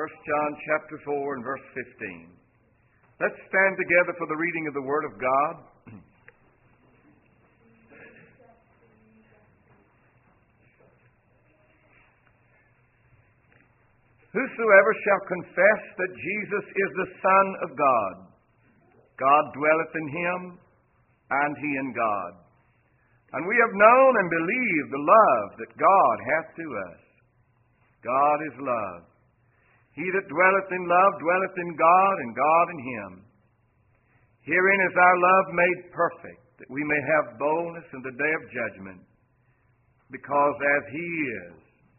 1 John chapter 4 and verse 15. Let's stand together for the reading of the Word of God. Whosoever shall confess that Jesus is the Son of God, God dwelleth in him, and he in God. And we have known and believed the love that God hath to us. God is love. He that dwelleth in love dwelleth in God, and God in him. Herein is our love made perfect, that we may have boldness in the day of judgment. Because as he is,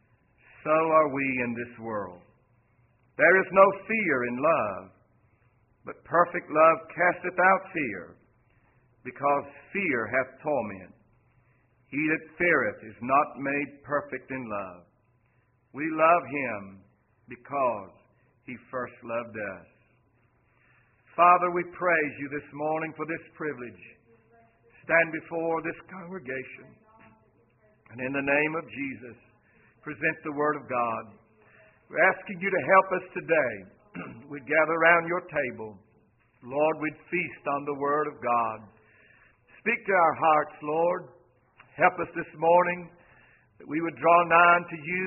so are we in this world. There is no fear in love, but perfect love casteth out fear, because fear hath torment. He that feareth is not made perfect in love. We love him because he first loved us. Father, we praise you this morning for this privilege. Stand before this congregation, and in the name of Jesus, present the Word of God. We're asking you to help us today. We'd gather around your table. Lord, we'd feast on the Word of God. Speak to our hearts, Lord. Help us this morning that we would draw nigh unto you.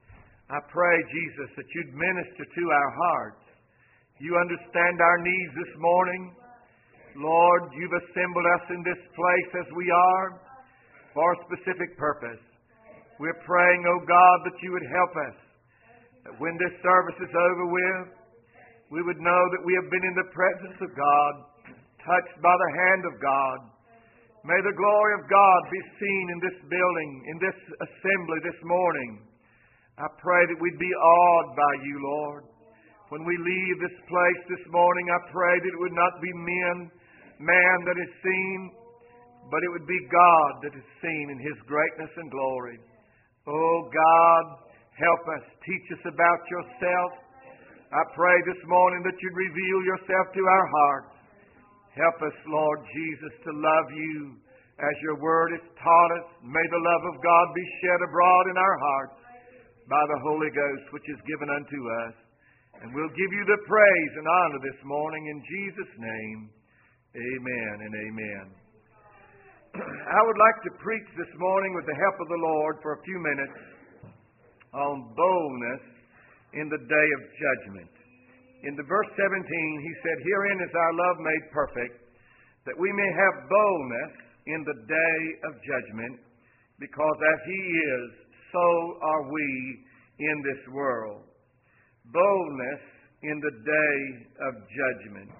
I pray, Jesus, that you'd minister to our hearts. You understand our needs this morning. Lord, you've assembled us in this place as we are for a specific purpose. We're praying, oh God, that you would help us. That when this service is over with, we would know that we have been in the presence of God, touched by the hand of God. May the glory of God be seen in this building, in this assembly this morning. I pray that we'd be awed by you, Lord. When we leave this place this morning, I pray that it would not be man that is seen, but it would be God that is seen in his greatness and glory. Oh God, help us. Teach us about yourself. I pray this morning that you'd reveal yourself to our hearts. Help us, Lord Jesus, to love you as your word has taught us. May the love of God be shed abroad in our hearts by the Holy Ghost, which is given unto us. And we'll give you the praise and honor this morning in Jesus' name. Amen and amen. I would like to preach this morning with the help of the Lord for a few minutes on boldness in the day of judgment. In the verse 17, he said, herein is our love made perfect, that we may have boldness in the day of judgment, because as he is, so are we in this world. Boldness in the day of judgment.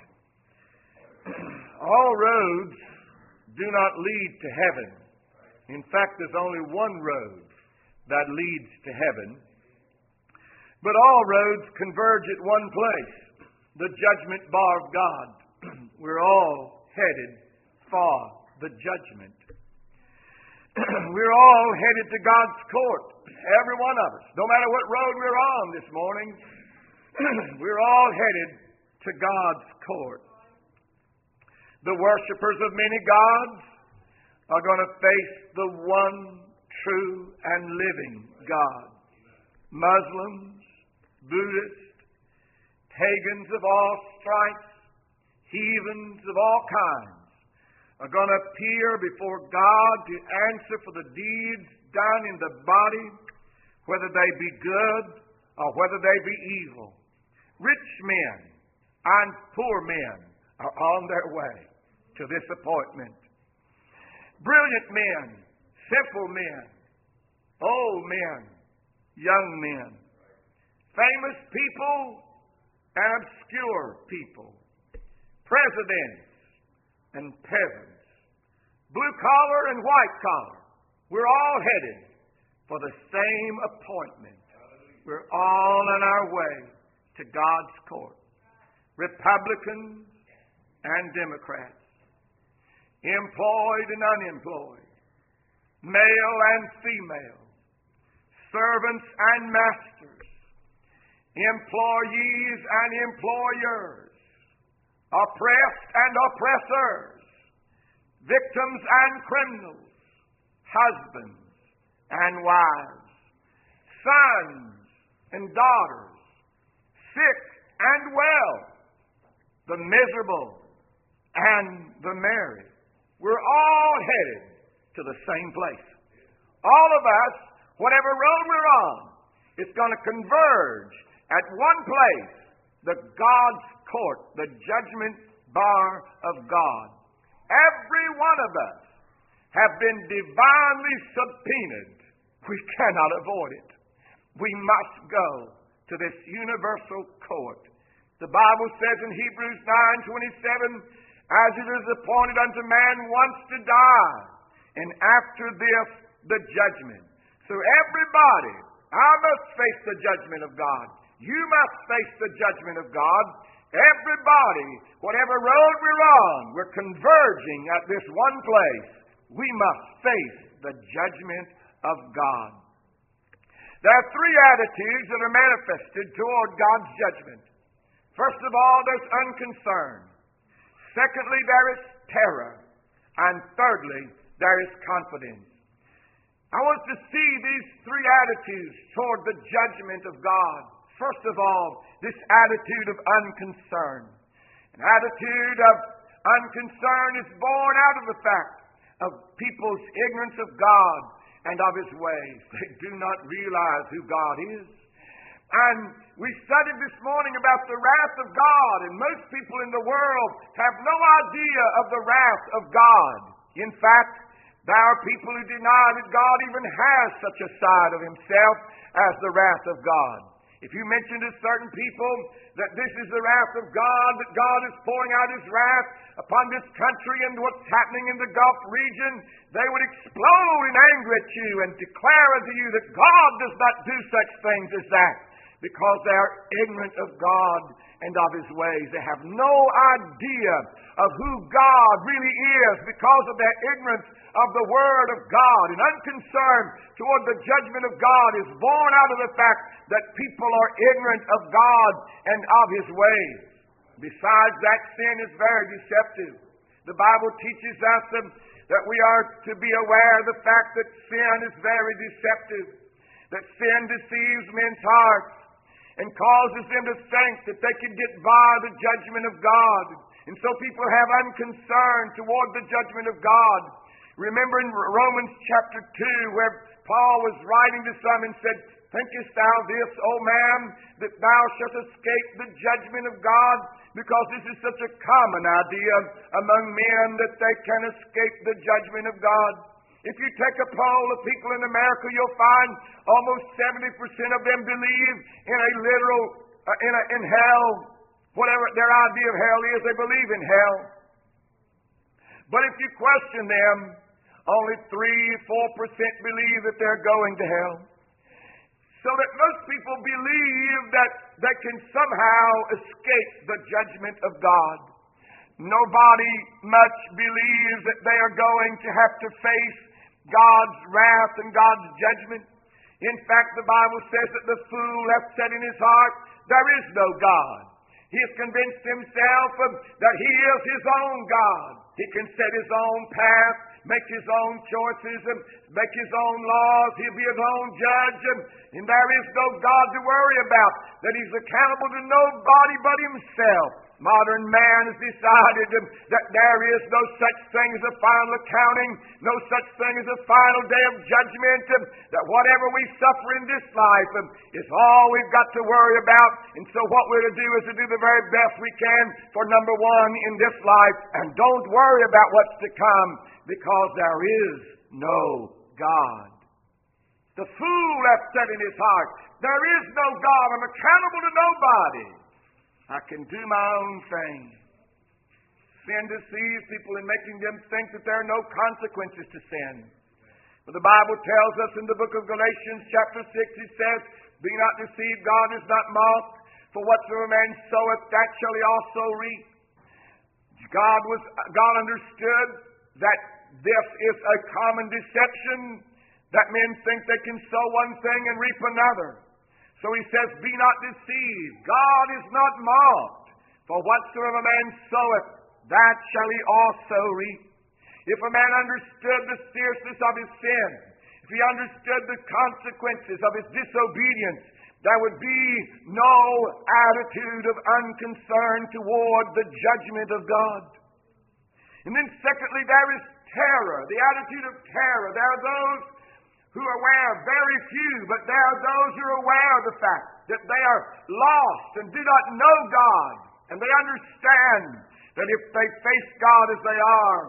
All roads do not lead to heaven. In fact, there's only one road that leads to heaven. But all roads converge at one place, the judgment bar of God. We're all headed for the judgment. We're all headed to God's court, every one of us. No matter what road we're on this morning, we're all headed to God's court. The worshipers of many gods are going to face the one true and living God. Muslims, Buddhists, pagans of all stripes, heathens of all kinds are going to appear before God to answer for the deeds done in the body, whether they be good or whether they be evil. Rich men and poor men are on their way to this appointment. Brilliant men, simple men, old men, young men, famous people and obscure people, presidents and peasants, blue collar and white collar. We're all headed for the same appointment. We're all on our way to God's court. Republicans and Democrats, employed and unemployed, male and female, servants and masters, employees and employers, oppressed and oppressors, victims and criminals, husbands and wives, sons and daughters, and well, the miserable and the merry. We're all headed to the same place. All of us, whatever road we're on, it's going to converge at one place, the God's court, the judgment bar of God. Every one of us have been divinely subpoenaed. We cannot avoid it. We must go to this universal court. The Bible says in Hebrews 9:27, as it is appointed unto man once to die, and after this the judgment. So everybody, I must face the judgment of God. You must face the judgment of God. Everybody, whatever road we're on, we're converging at this one place. We must face the judgment of God. There are three attitudes that are manifested toward God's judgment. First of all, there's unconcern. Secondly, there is terror. And thirdly, there is confidence. I want to see these three attitudes toward the judgment of God. First of all, this attitude of unconcern. An attitude of unconcern is born out of the fact of people's ignorance of God and of His ways. They do not realize who God is. And we studied this morning about the wrath of God, and most people in the world have no idea of the wrath of God. In fact, there are people who deny that God even has such a side of Himself as the wrath of God. If you mention to certain people that this is the wrath of God, that God is pouring out His wrath upon this country and what's happening in the Gulf region, they would explode in anger at you and declare unto you that God does not do such things as that, because they are ignorant of God and of His ways. They have no idea of who God really is because of their ignorance of the Word of God. And unconcern toward the judgment of God is born out of the fact that people are ignorant of God and of His ways. Besides that, sin is very deceptive. The Bible teaches us that we are to be aware of the fact that sin is very deceptive, that sin deceives men's hearts and causes them to think that they can get by the judgment of God. And so people have unconcern toward the judgment of God. Remember in Romans chapter 2 where Paul was writing to some and said, thinkest thou this, O man, that thou shalt escape the judgment of God? Because this is such a common idea among men that they can escape the judgment of God. If you take a poll of people in America, you'll find almost 70% of them believe in a literal, in hell. Whatever their idea of hell is, they believe in hell. But if you question them, only 3-4% believe that they're going to hell. So that most people believe that they can somehow escape the judgment of God. Nobody much believes that they are going to have to face God's wrath and God's judgment. In fact, the Bible says that the fool hath said in his heart, there is no God. He has convinced himself that he is his own God. He can set his own path, make his own choices, and make his own laws. He'll be his own judge, and there is no God to worry about, that he's accountable to nobody but himself. Modern man has decided that there is no such thing as a final accounting, no such thing as a final day of judgment, that whatever we suffer in this life is all we've got to worry about. And so what we're to do is to do the very best we can for number one in this life, and don't worry about what's to come, because there is no God. The fool hath said in his heart, there is no God, I'm accountable to nobody. I can do my own thing. Sin deceives people in making them think that there are no consequences to sin. But the Bible tells us in the book of Galatians chapter 6, it says, be not deceived, God is not mocked, for whatsoever man soweth, that shall he also reap. God understood that this is a common deception, that men think they can sow one thing and reap another. So he says, be not deceived. God is not mocked. For whatsoever man soweth, that shall he also reap. If a man understood the seriousness of his sin, if he understood the consequences of his disobedience, There would be no attitude of unconcern toward the judgment of God. And then secondly, there is terror, the attitude of terror. There are those who are aware, very few, but there are those who are aware of the fact that they are lost and do not know God. And they understand that if they face God as they are,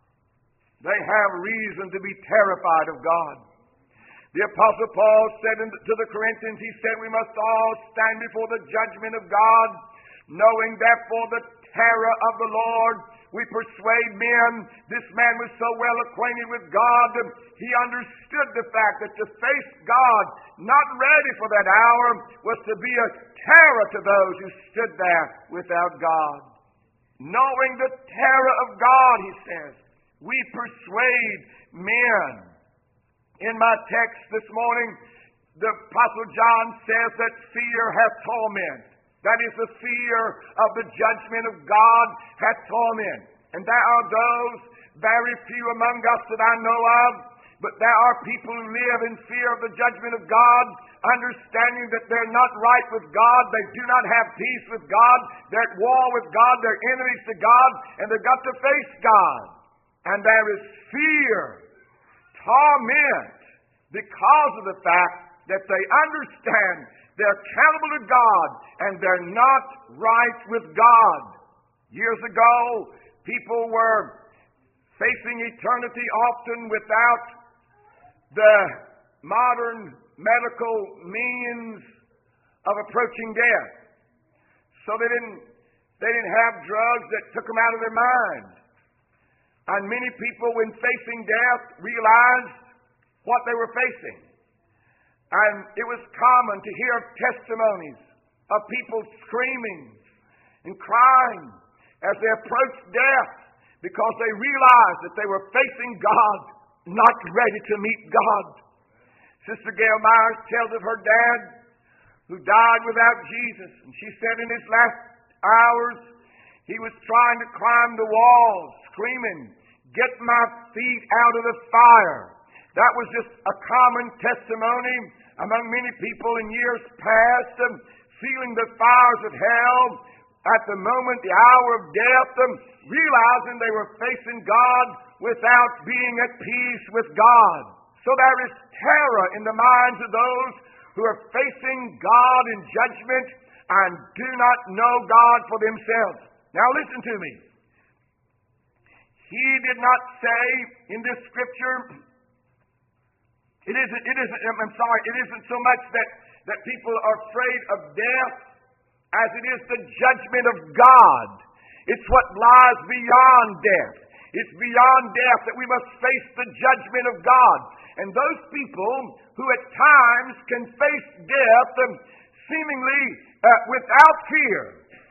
they have reason to be terrified of God. The Apostle Paul said to the Corinthians, he said, we must all stand before the judgment of God, knowing therefore the terror of the Lord. We persuade men. This man was so well acquainted with God that he understood the fact that to face God, not ready for that hour, was to be a terror to those who stood there without God. Knowing the terror of God, he says, we persuade men. In my text this morning, the Apostle John says that fear hath torment. That is, the fear of the judgment of God hath torment. And there are those, very few among us that I know of, but there are people who live in fear of the judgment of God, understanding that they're not right with God, they do not have peace with God, they're at war with God, they're enemies to God, and they've got to face God. And there is fear, torment, because of the fact that they understand they're accountable to God and they're not right with God. Years ago, people were facing eternity often without the modern medical means of approaching death. So they didn't have drugs that took them out of their mind. And many people, when facing death, realized what they were facing. And it was common to hear testimonies of people screaming and crying as they approached death because they realized that they were facing God, not ready to meet God. Sister Gail Myers tells of her dad who died without Jesus. And she said in his last hours, he was trying to climb the walls, screaming, "Get my feet out of the fire." That was just a common testimony among many people in years past, feeling the fires of hell at the moment, the hour of death, realizing they were facing God without being at peace with God. So there is terror in the minds of those who are facing God in judgment and do not know God for themselves. Now listen to me. He did not say in this scripture, it isn't so much that people are afraid of death as it is the judgment of God. It's what lies beyond death. It's beyond death that we must face the judgment of God. And those people who at times can face death seemingly without fear,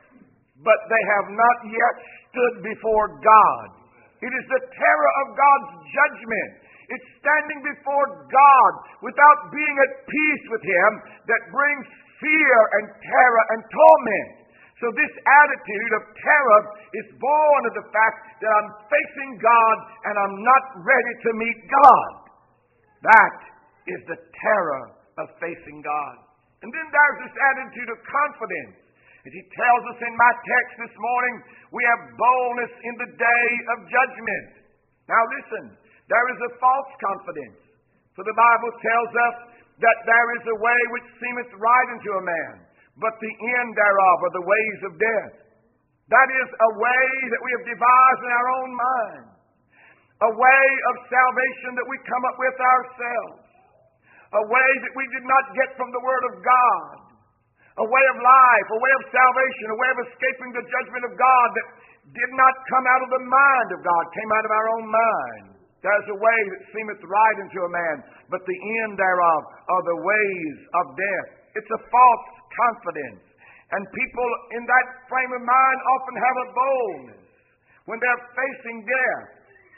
but they have not yet stood before God. It is the terror of God's judgment. It's standing before God without being at peace with Him that brings fear and terror and torment. So this attitude of terror is born of the fact that I'm facing God and I'm not ready to meet God. That is the terror of facing God. And then there's this attitude of confidence. As he tells us in my text this morning, we have boldness in the day of judgment. Now listen, there is a false confidence. For the Bible tells us that there is a way which seemeth right unto a man, but the end thereof are the ways of death. That is a way that we have devised in our own mind. A way of salvation that we come up with ourselves. A way that we did not get from the Word of God. A way of life, a way of salvation, a way of escaping the judgment of God that did not come out of the mind of God, came out of our own mind. There's a way that seemeth right unto a man, but the end thereof are the ways of death. It's a false confidence. And people in that frame of mind often have a boldness when they're facing death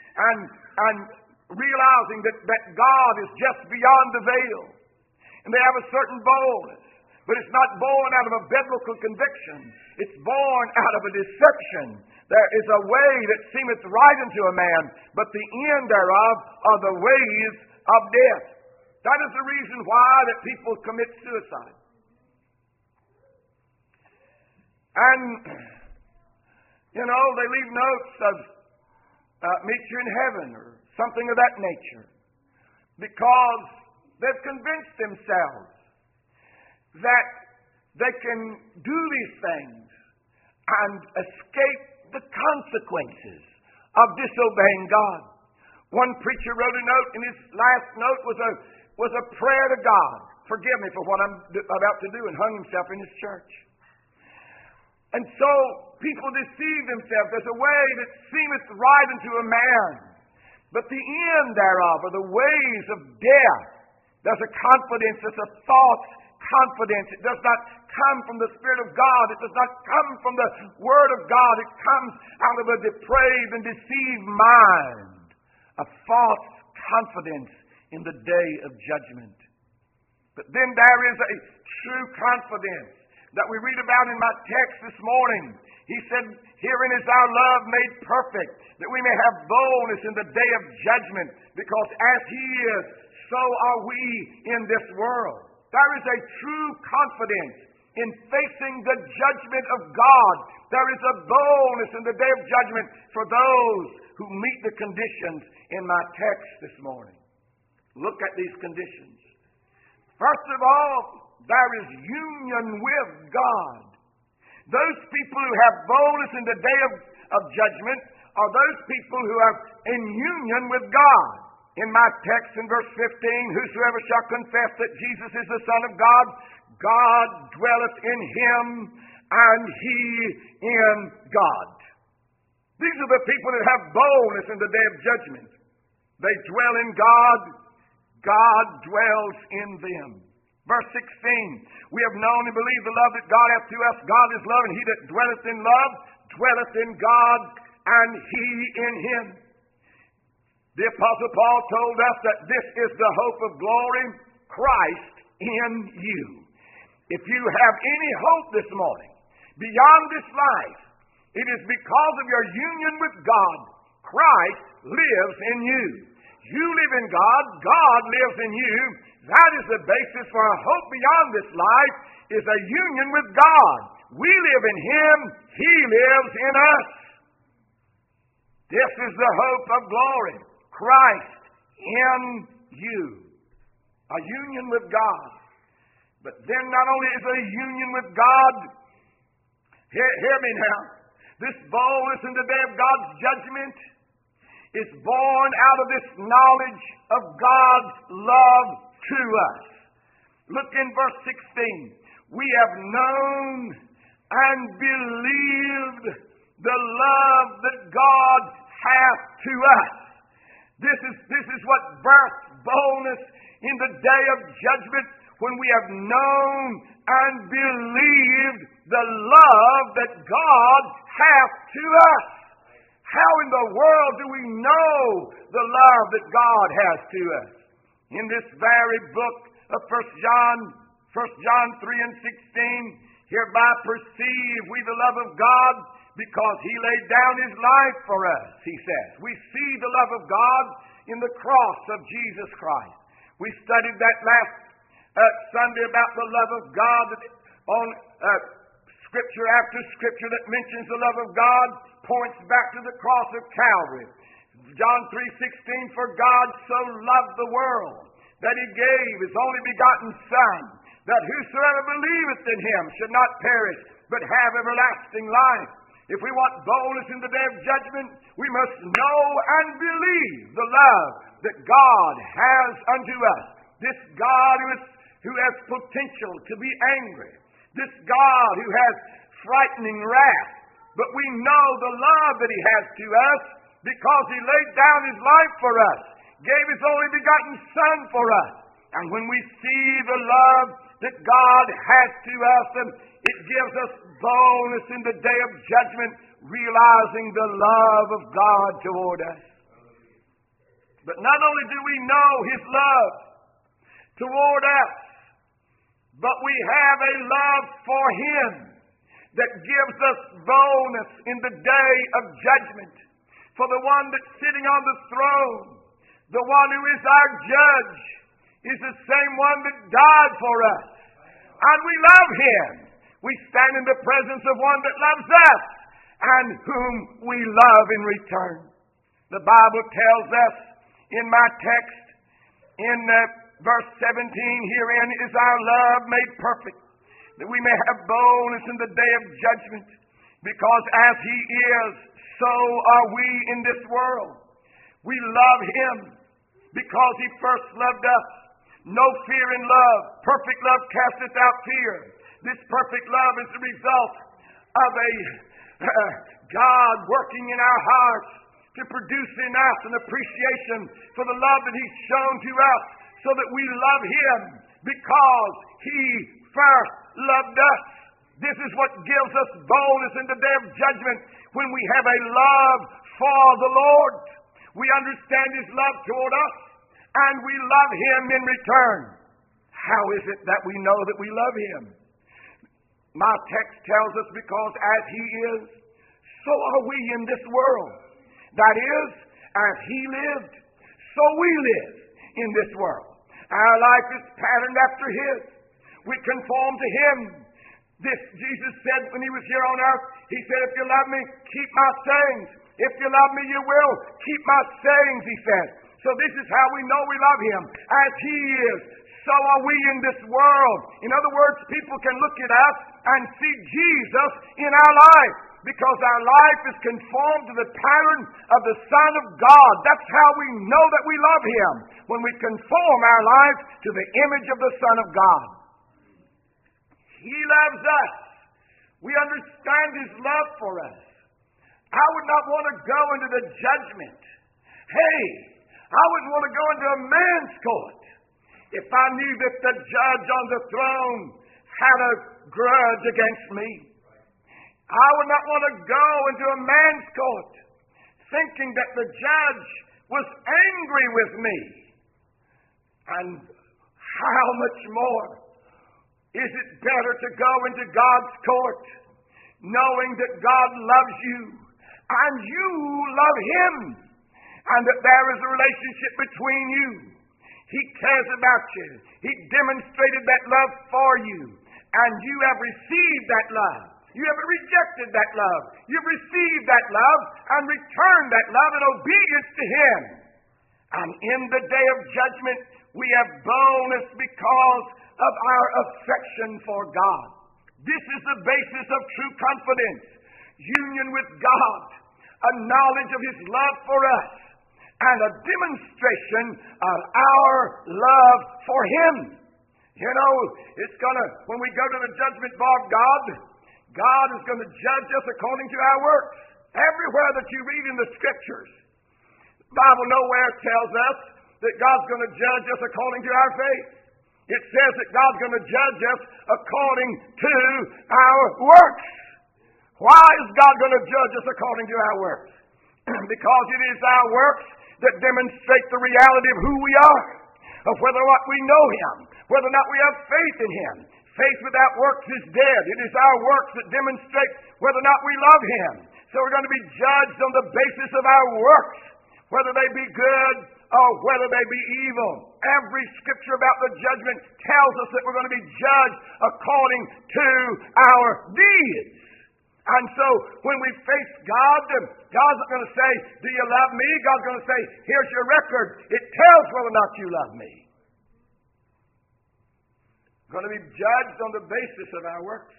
and realizing that God is just beyond the veil. And they have a certain boldness. But it's not born out of a biblical conviction. It's born out of a deception. There is a way that seemeth right unto a man, but the end thereof are the ways of death. That is the reason why that people commit suicide. And, they leave notes of meet you in heaven or something of that nature, because they've convinced themselves that they can do these things and escape the consequences of disobeying God. One preacher wrote a note, and his last note was a prayer to God. Forgive me for what I'm about to do, and hung himself in his church. And so people deceive themselves. There's a way that seemeth right unto a man, but the end thereof are the ways of death. There's a confidence, there's a false confidence. It does not come from the Spirit of God. It does not come from the Word of God. It comes out of a depraved and deceived mind. A false confidence in the day of judgment. But then there is a true confidence that we read about in my text this morning. He said, herein is our love made perfect, that we may have boldness in the day of judgment, because as He is, so are we in this world. There is a true confidence in facing the judgment of God. There is a boldness in the day of judgment for those who meet the conditions in my text this morning. Look at these conditions. First of all, there is union with God. Those people who have boldness in the day of judgment are those people who are in union with God. In my text in verse 15, whosoever shall confess that Jesus is the Son of God, God dwelleth in him, and he in God. These are the people that have boldness in the day of judgment. They dwell in God. God dwells in them. Verse 16, we have known and believed the love that God hath to us. God is love, and he that dwelleth in love dwelleth in God, and he in him. The Apostle Paul told us that this is the hope of glory, Christ in you. If you have any hope this morning beyond this life, it is because of your union with God. Christ lives in you. You live in God. God lives in you. That is the basis for our hope beyond this life, is a union with God. We live in Him. He lives in us. This is the hope of glory. Christ in you. A union with God. But then not only is it a union with God, hear me now, this boldness in the day of God's judgment is born out of this knowledge of God's love to us. Look in verse 16. We have known and believed the love that God hath to us. This is what births boldness in the day of judgment, when we have known and believed the love that God hath to us. How in the world do we know the love that God has to us? In this very book of 1 John 3 and 16, hereby perceive we the love of God, because He laid down His life for us, He says. We see the love of God in the cross of Jesus Christ. We studied that last Sunday about the love of God on Scripture after Scripture that mentions the love of God points back to the cross of Calvary. John 3:16, for God so loved the world that He gave His only begotten Son, that whosoever believeth in Him should not perish, but have everlasting life. If we want boldness in the day of judgment, we must know and believe the love that God has unto us. This God who has potential to be angry. This God who has frightening wrath. But we know the love that He has to us because He laid down His life for us, gave His only begotten Son for us. And when we see the love that God has to us, it gives us boldness in the day of judgment, realizing the love of God toward us. But not only do we know His love toward us, but we have a love for Him that gives us boldness in the day of judgment. For the one that's sitting on the throne, the one who is our judge, is the same one that died for us. And we love Him. We stand in the presence of one that loves us and whom we love in return. The Bible tells us in my text, in verse 17, herein is our love made perfect, that we may have boldness in the day of judgment, because as He is, so are we in this world. We love Him because He first loved us. No fear in love. Perfect love casteth out fear. This perfect love is the result of a God working in our hearts to produce in us an appreciation for the love that He's shown to us, so that we love Him because He first loved us. This is what gives us boldness in the day of judgment, when we have a love for the Lord. We understand His love toward us, and we love Him in return. How is it that we know that we love Him? My text tells us, because as He is, so are we in this world. That is, as He lived, so we live in this world. Our life is patterned after His. We conform to Him. This Jesus said when He was here on earth. He said, if you love me, keep my sayings. If you love me, you will keep my sayings, He said. So this is how we know we love Him. As He is, so are we in this world. In other words, people can look at us and see Jesus in our life, because our life is conformed to the pattern of the Son of God. That's how we know that we love Him, when we conform our lives to the image of the Son of God. He loves us. We understand His love for us. I would not want to go into the judgment. Hey, I wouldn't want to go into a man's court if I knew that the judge on the throne had a grudge against me. I would not want to go into a man's court thinking that the judge was angry with me. And how much more is it better to go into God's court knowing that God loves you and you love Him, and that there is a relationship between you. He cares about you. He demonstrated that love for you, and you have received that love. You haven't rejected that love. You've received that love and returned that love in obedience to Him. And in the day of judgment, we have boldness because of our affection for God. This is the basis of true confidence. Union with God, a knowledge of His love for us, and a demonstration of our love for Him. You know, when we go to the judgment bar of God is going to judge us according to our works. Everywhere that you read in the Scriptures, the Bible nowhere tells us that God's going to judge us according to our faith. It says that God's going to judge us according to our works. Why is God going to judge us according to our works? Because it is our works that demonstrate the reality of who we are, of whether or not we know Him, whether or not we have faith in Him. Faith without works is dead. It is our works that demonstrate whether or not we love Him. So we're going to be judged on the basis of our works, whether they be good or whether they be evil. Every scripture about the judgment tells us that we're going to be judged according to our deeds. And so when we face God, God's not going to say, do you love me? God's going to say, here's your record. It tells whether or not you love me. We're going to be judged on the basis of our works.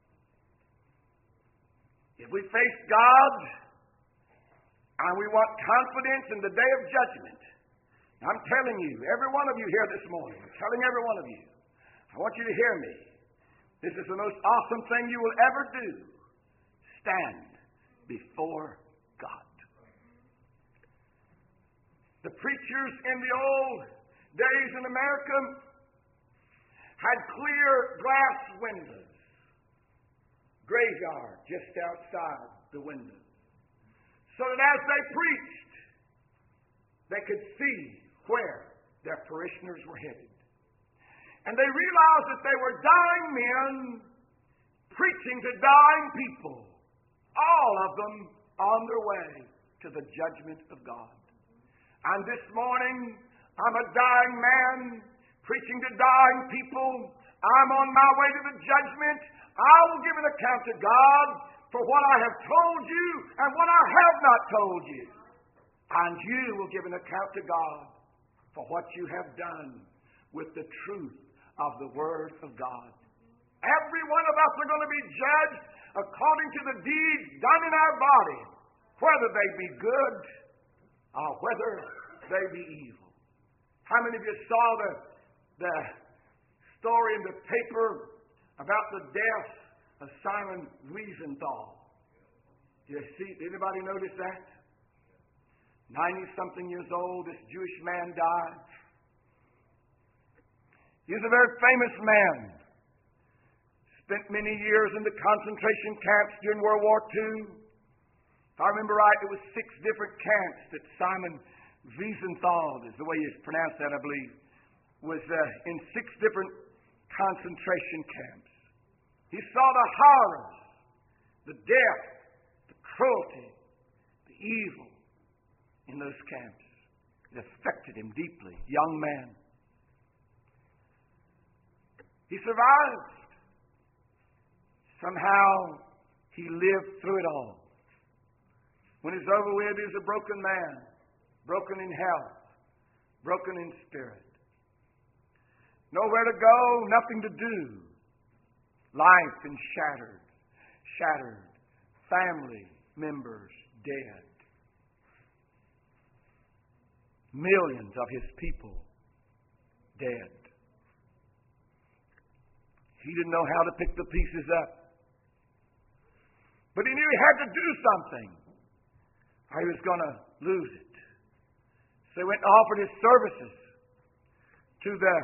If we face God and we want confidence in the day of judgment, I'm telling you, every one of you here this morning, I'm telling every one of you, I want you to hear me. This is the most awesome thing you will ever do. Stand before God. The preachers in the old days in America had clear glass windows, graveyard just outside the window, so that as they preached, they could see where their parishioners were headed. And they realized that they were dying men preaching to dying people, all of them on their way to the judgment of God. And this morning, I'm a dying man preaching to dying people, I'm on my way to the judgment. I will give an account to God for what I have told you and what I have not told you. And you will give an account to God for what you have done with the truth of the Word of God. Every one of us are going to be judged according to the deeds done in our body, whether they be good or whether they be evil. How many of you saw the story in the paper about the death of Simon Wiesenthal? Did anybody notice that? 90-something years old, this Jewish man died. He was a very famous man. Spent many years in the concentration camps during World War II. If I remember right, it was 6 different camps that Simon Wiesenthal, is the way you pronounce that, I believe, was in 6 different concentration camps. He saw the horrors, the death, the cruelty, the evil in those camps. It affected him deeply. Young man. He survived. Somehow he lived through it all. When it's over with, he was a broken man, broken in health, broken in spirit. Nowhere to go, nothing to do. Life been shattered. Family members dead. Millions of his people dead. He didn't know how to pick the pieces up. But he knew he had to do something, or he was going to lose it. So he went and offered his services to the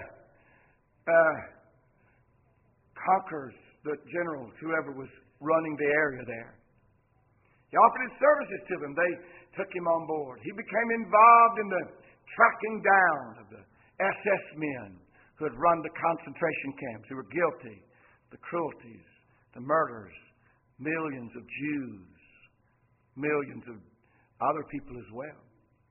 conquerors, the generals, whoever was running the area there. He offered his services to them. They took him on board. He became involved in the tracking down of the SS men who had run the concentration camps, who were guilty of the cruelties, the murders, millions of Jews, millions of other people as well.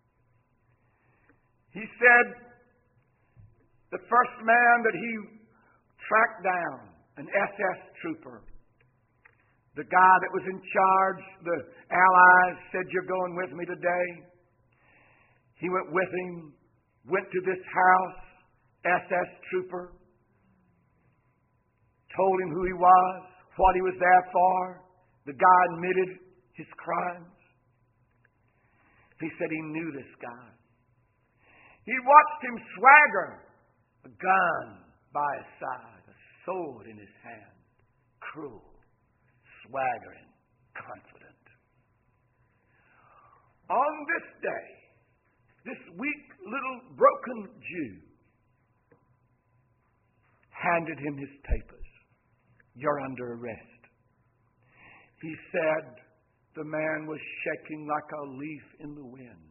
He said the first man that he tracked down, an SS trooper, the guy that was in charge, the Allies said, "You're going with me today." He went with him, went to this house, SS trooper, told him who he was, what he was there for. The guy admitted his crimes. He said he knew this guy. He watched him swagger, a gun by his side, a sword in his hand, cruel, swaggering, confident. On this day, this weak little broken Jew handed him his papers. "You're under arrest." He said the man was shaking like a leaf in the wind.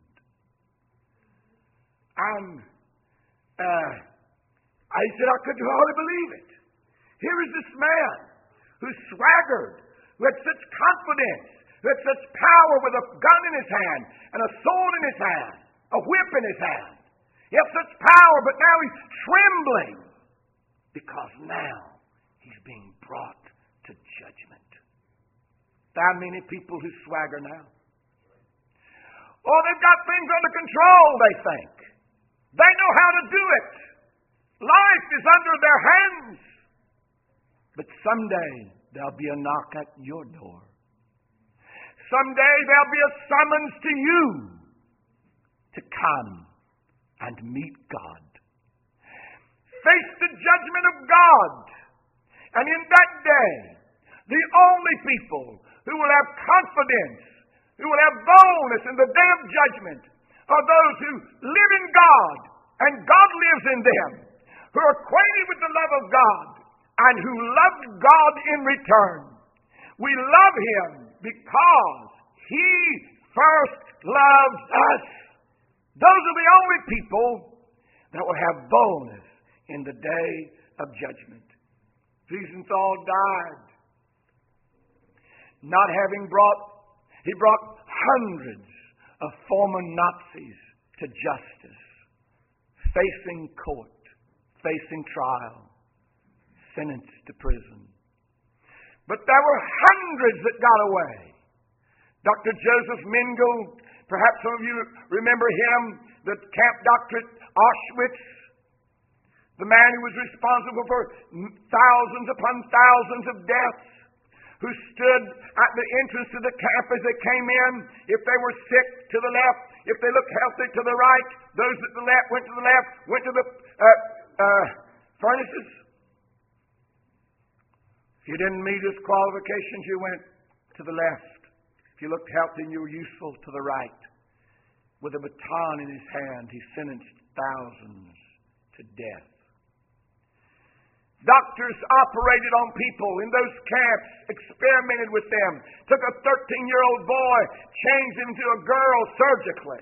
I said I could hardly believe it. Here is this man who swaggered, who had such confidence, who had such power with a gun in his hand and a sword in his hand, a whip in his hand. He has such power, but now he's trembling because now he's being brought to judgment. There are many people who swagger now. Oh, they've got things under control, they think. They know how to do it. Life is under their hands. But someday there'll be a knock at your door. Someday there'll be a summons to you to come and meet God. Face the judgment of God. And in that day, the only people who will have confidence, who will have boldness in the day of judgment, are those who live in God and God lives in them, who are acquainted with the love of God and who love God in return. We love Him because He first loved us. Those are the only people that will have boldness in the day of judgment. Wiesenthal died, not having he brought hundreds of former Nazis to justice, facing court, facing trial, sentenced to prison. But there were hundreds that got away. Dr. Joseph Mengele, perhaps some of you remember him, the camp doctor at Auschwitz, the man who was responsible for thousands upon thousands of deaths, who stood at the entrance to the camp as they came in. If they were sick, to the left. If they looked healthy, to the right. Those at the left went to the left, went to the furnaces. If you didn't meet his qualifications, you went to the left. If you looked healthy and you were useful, to the right. With a baton in his hand, he sentenced thousands to death. Doctors operated on people in those camps, experimented with them, took a 13-year-old boy, changed him to a girl surgically.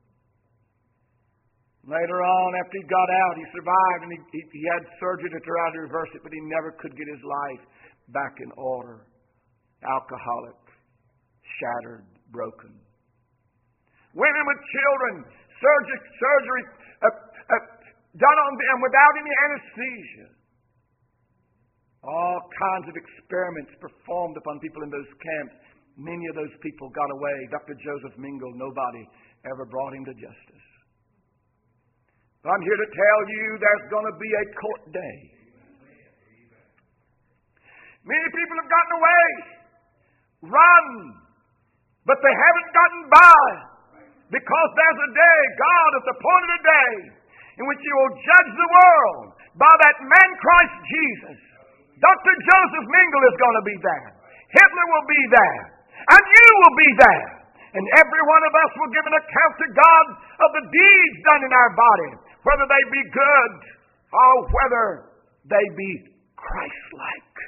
Later on, after he got out, he survived and he had surgery to try to reverse it, but he never could get his life back in order. Alcoholic, shattered, broken. Women with children, surgery done on them without any anesthesia. All kinds of experiments performed upon people in those camps. Many of those people got away. Dr. Joseph Mengele, nobody ever brought him to justice. But I'm here to tell you there's going to be a court day. Many people have gotten away, run, but they haven't gotten by because there's a day, God has appointed a day in which He will judge the world by that man Christ Jesus. Dr. Joseph Mengele is going to be there. Hitler will be there. And you will be there. And every one of us will give an account to God of the deeds done in our body, whether they be good or whether they be Christ-like.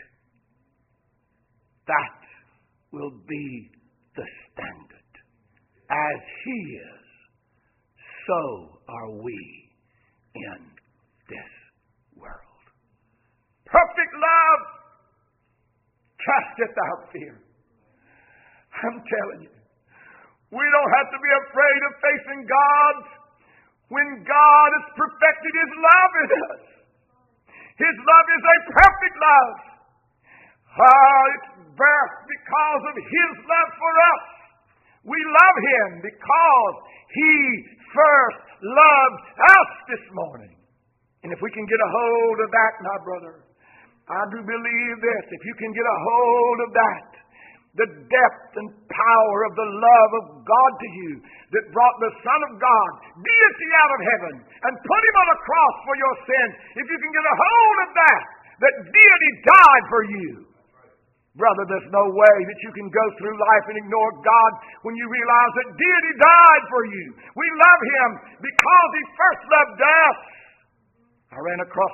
That will be the standard. As He is, so are we in this world. Perfect love casteth out fear. I'm telling you, we don't have to be afraid of facing God when God has perfected His love in us. His love is a perfect love. It's birthed because of His love for us. We love Him because He first loved us this morning. And if we can get a hold of that, my brother, I do believe this. If you can get a hold of that, the depth and power of the love of God to you that brought the Son of God, deity out of heaven, and put Him on a cross for your sins, if you can get a hold of that, that deity died for you. Brother, there's no way that you can go through life and ignore God when you realize that deity died for you. We love Him because He first loved us. I ran across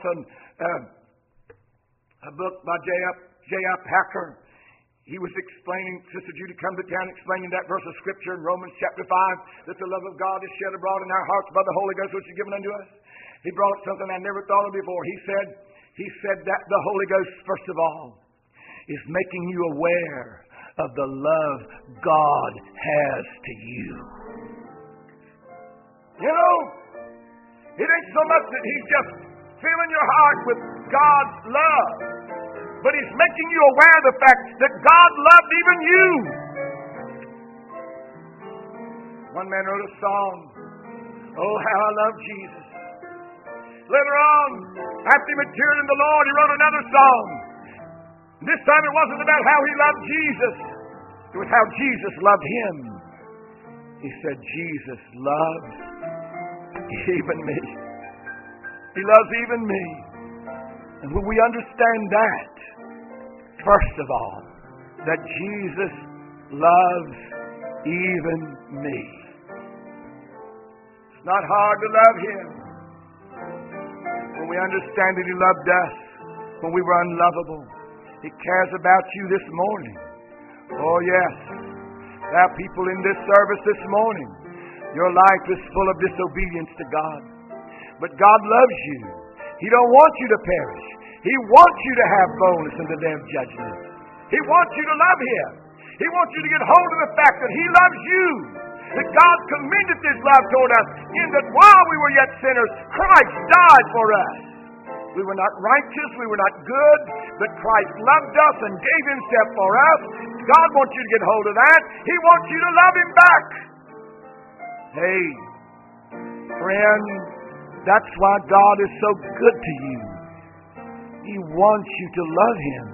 a book by J.I. Packer. He was explaining, Sister Judy come to town, explaining that verse of Scripture in Romans chapter 5, that the love of God is shed abroad in our hearts by the Holy Ghost which is given unto us. He brought something I never thought of before. He said that the Holy Ghost, first of all, is making you aware of the love God has to you. You know, it ain't so much that He's just filling your heart with God's love, but He's making you aware of the fact that God loved even you. One man wrote a song, "Oh, how I love Jesus." Later on, after he matured in the Lord, he wrote another song. This time it wasn't about how he loved Jesus. It was how Jesus loved him. He said, Jesus loves even me. He loves even me. And when we understand that, first of all, that Jesus loves even me. It's not hard to love Him. When we understand that He loved us when we were unlovable. He cares about you this morning. Oh yes. There are people in this service this morning. Your life is full of disobedience to God. But God loves you. He don't want you to perish. He wants you to have boldness in the day of judgment. He wants you to love Him. He wants you to get hold of the fact that He loves you. That God commendeth His love toward us in that while we were yet sinners, Christ died for us. We were not righteous. We were not good. But Christ loved us and gave Himself for us. God wants you to get hold of that. He wants you to love Him back. Hey, friend, that's why God is so good to you. He wants you to love Him.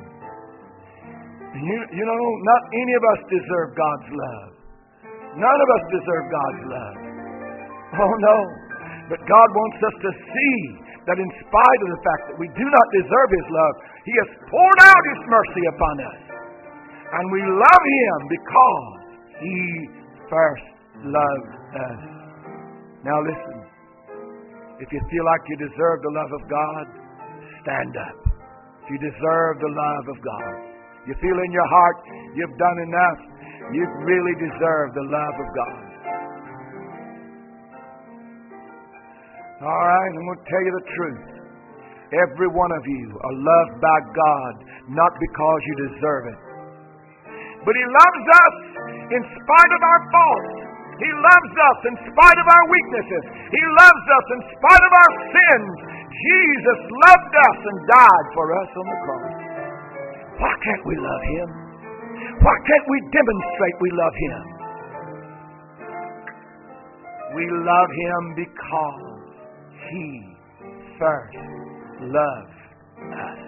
You know, not any of us deserve God's love. None of us deserve God's love. Oh no. But God wants us to see that in spite of the fact that we do not deserve His love, He has poured out His mercy upon us. And we love Him because He first loved us. Now listen. If you feel like you deserve the love of God, stand up. If you deserve the love of God, you feel in your heart you've done enough, you really deserve the love of God. All right, I'm going to tell you the truth. Every one of you are loved by God, not because you deserve it. But He loves us in spite of our faults. He loves us in spite of our weaknesses. He loves us in spite of our sins. Jesus loved us and died for us on the cross. Why can't we love Him? Why can't we demonstrate we love Him? We love Him because He first loved us.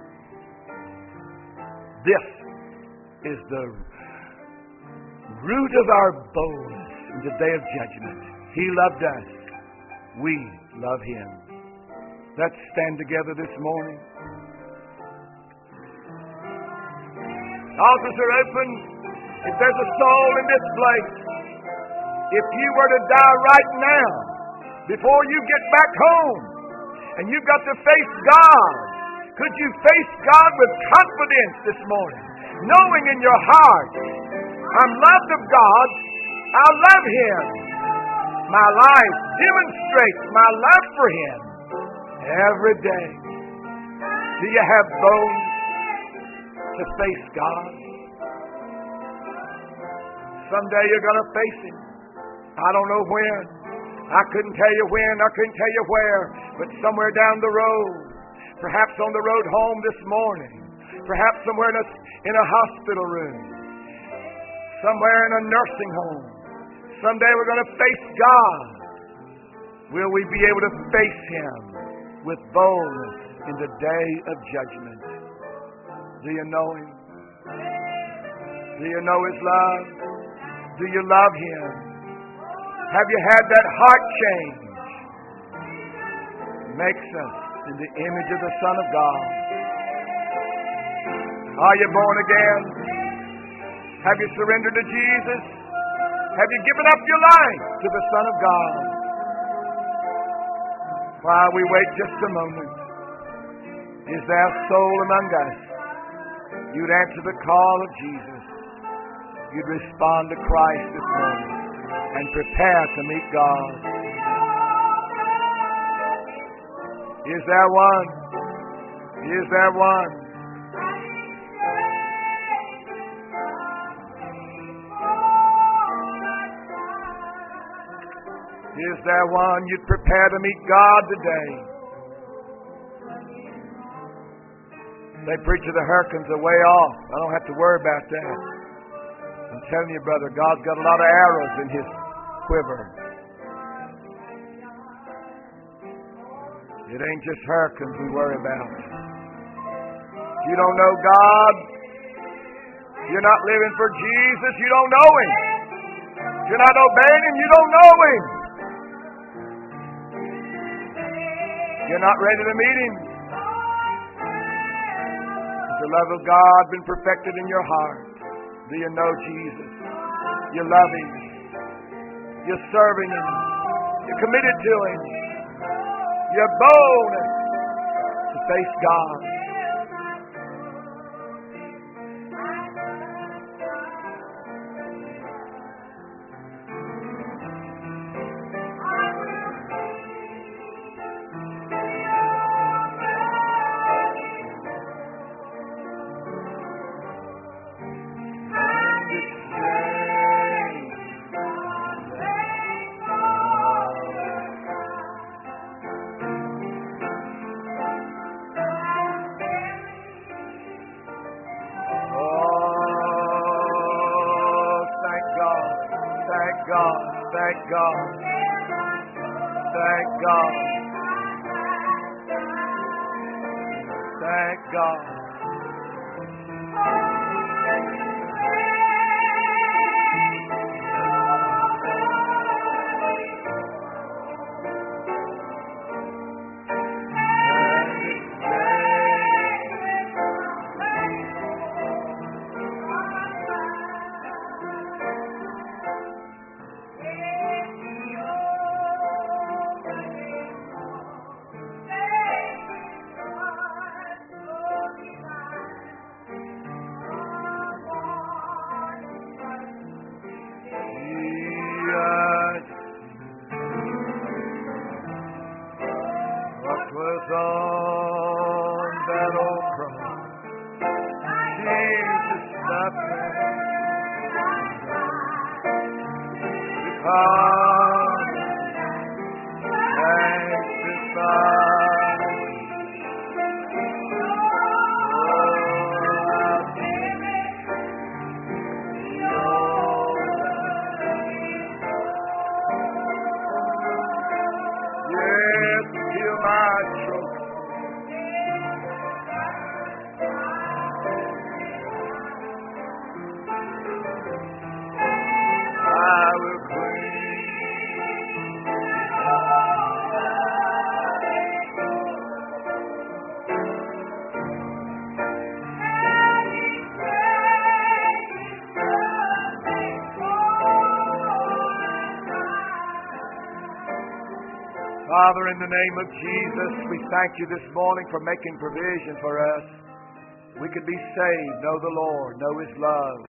This is the root of our boldness in the day of judgment. He loved us. We love Him. Let's stand together this morning. Altars are open. If there's a soul in this place, if you were to die right now, before you get back home, and you've got to face God, could you face God with confidence this morning, knowing in your heart, I'm loved of God, I love Him. My life demonstrates my love for Him every day. Do you have bones to face God? Someday you're going to face Him. I don't know when. I couldn't tell you when. I couldn't tell you where. But somewhere down the road. Perhaps on the road home this morning. Perhaps somewhere in a hospital room. Somewhere in a nursing home. Someday we're going to face God. Will we be able to face Him with boldness in the day of judgment? Do you know Him? Do you know His love? Do you love Him? Have you had that heart change? Makes us in the image of the Son of God. Are you born again? Have you surrendered to Jesus? Have you given up your life to the Son of God? While we wait just a moment, is there a soul among us? You'd answer the call of Jesus. You'd respond to Christ this morning and prepare to meet God. Is there one? Is there one? Is there one you'd prepare to meet God today? They preach of the hurricanes are way off. I don't have to worry about that. I'm telling you, brother, God's got a lot of arrows in His quiver. It ain't just hurricanes we worry about. If you don't know God, you're not living for Jesus, you don't know Him. If you're not obeying Him, you don't know Him. You're not ready to meet Him. Has the love of God been perfected in your heart? Do you know Jesus? You love Him. You're serving Him. You're committed to Him. You're bold to face God. God. Thank God. Thank God. Thank God. Was on that old cross, Jesus suffering because sanctified. Yes, heal my throat. I will Father, in the name of Jesus, we thank you this morning for making provision for us. We could be saved, know the Lord, know His love.